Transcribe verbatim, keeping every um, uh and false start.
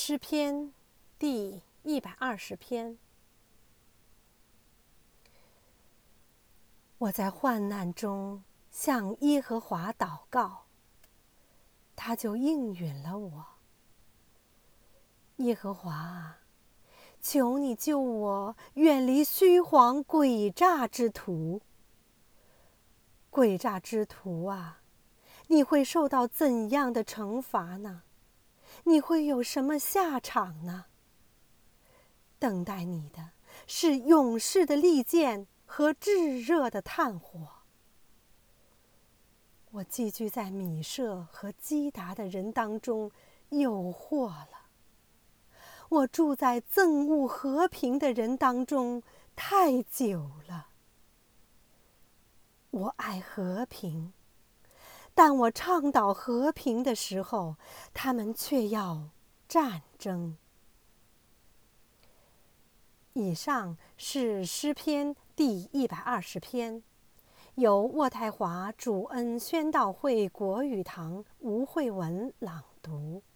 诗篇第一百二十篇。我在患难中向耶和华祷告，他就应允了我。耶和华啊，求你救我远离虚谎诡诈之徒。诡诈之徒啊，你会受到怎样的惩罚呢？你会有什么下场呢？等待你的是勇士的利剑和炙热的炭火。我寄居在米舍和基达的人当中，有祸了。我住在憎恶和平的人当中太久了。我爱和平，但我倡导和平的时候，他们却要战争。以上是诗篇第一百二十篇，由渥太华主恩宣道会国语堂吴慧文朗读。